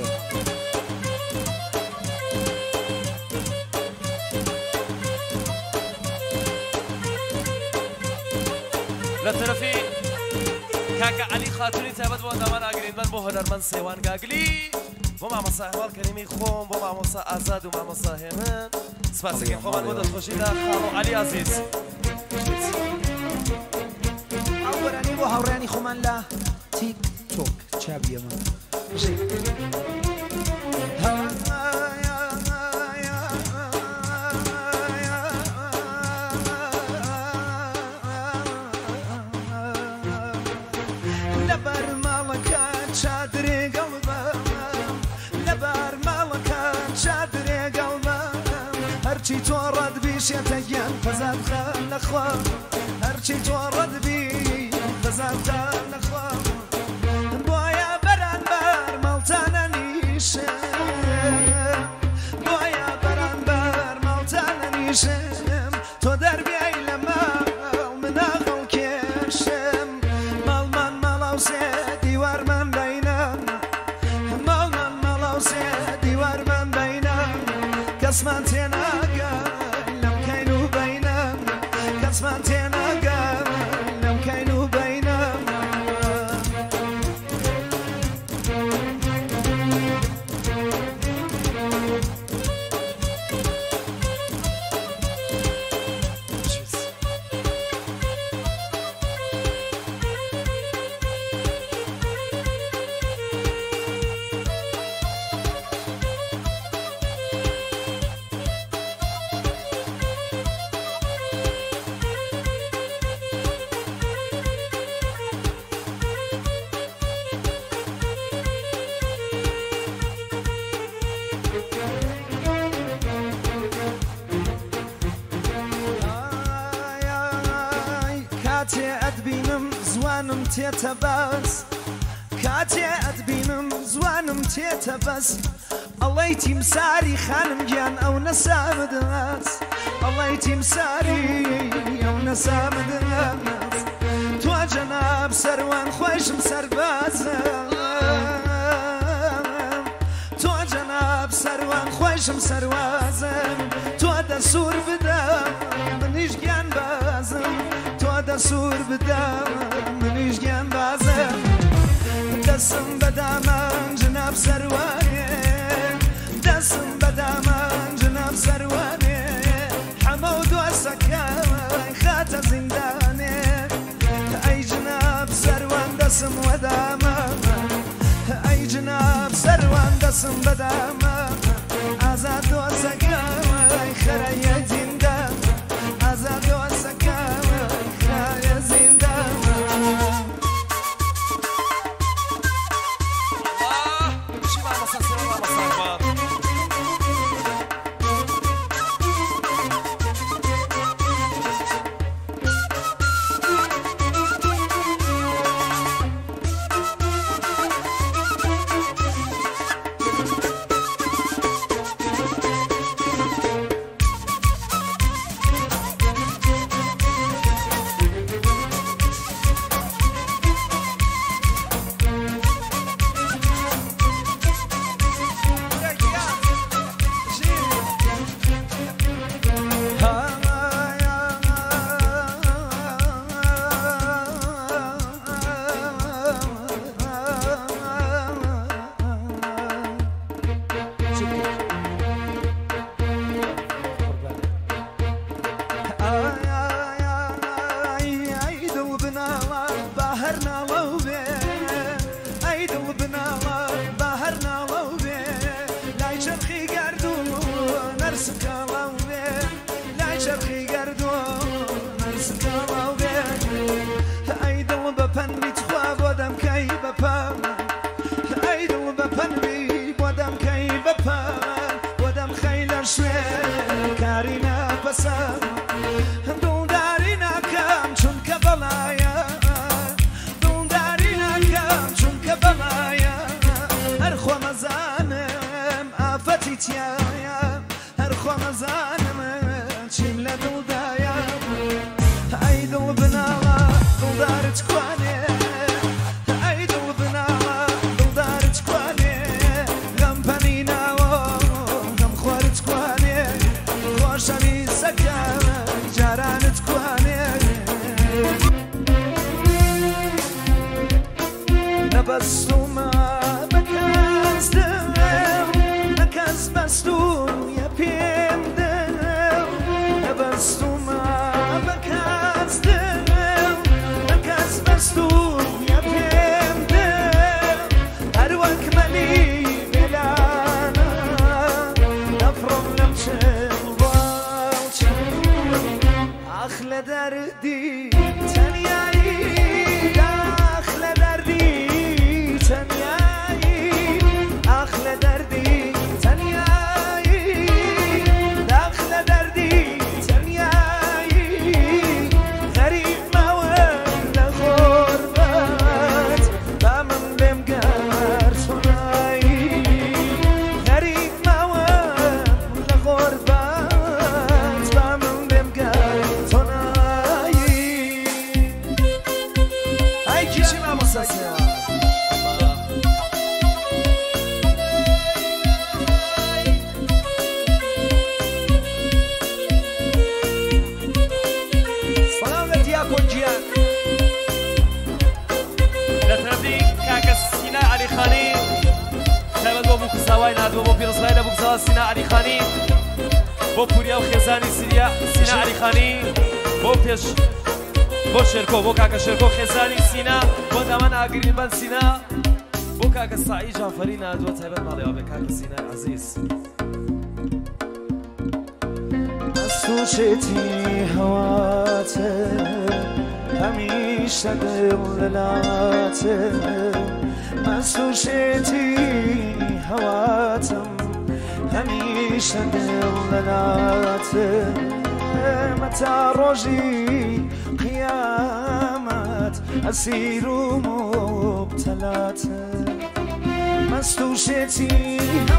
لطرفي كاكا علي خاتوني تابت بو دامان اگرین من بو هنرمند سیوان گاگلی بو معموسا احوال کریمی خوم بو معموسا آزاد و معموسا همن سپاس گیم خوبان بودت خوشی دا خالو علی عزیز عورانی بو هورانی خومان لا تیک توک چابیه من هرچی تو رد بیش یتگن فزد خان نخوا هرچی تو رد بیش فزد خان نخوا بایا بران بر مالتان نیشه بایا بران بر مالتان نیشم تو در بیای لما من آقل کشم مال من مالاو سه دیوار من بینم مال من مالاو سه دیوار من بینم قسمان تینا قسمان تينا قال لم كانوا بيننا كاتي أدبينم زوانم تيتباس كاتي أدبينم زوانم تيتباس الله يتيم ساري خانم جان أو نسام داس الله يتيم ساري أو نسام داس تو جناب سروان خوشم سرباز تو جناب سروان خوشم سروازم تو دسور بدا منيش جان بازم دسور بدم منيش جان بازم دسم بدامن جناب سرواني دسم بدامن جناب سرواني حمود وسكاي خات زنداني اي جناب سروان دسم ودامن اي جناب سروان دسم بدامن ازاد وسكاي خري زندان ازاد وسكاي Papa نبستم بکس دل نکس بستون یا پیم دل نبستم بکس دل نکس بستون یا پیم دل هر وقت منی بلانا نفرم نمشم بالشم أخلى دردي تنياي أخلى دردي تنياي أخلى دردي تنياي أخلى دردي تنياي غريب ما ولا غربت بمن بمقر صناي غريب ما ولا غربت بمن بمقر سینا علی خانی بۆ پوریا و خێزانی سینا علی خانی بۆ پێش بۆ شێرکۆ بۆ کاکە شێرکۆ خێزانی سینا بۆ دامان ئاگرین بەن سینا بۆ کاکە ساعی جانفەری نادووە تایبەت ماڵێەوە بێ کاکە سینای عەزیز سوشتی هواته همیشه دللاته من سوشتی هواتم همیشه دللاته متى روجي قيامت أسير مبتلات مستوشتي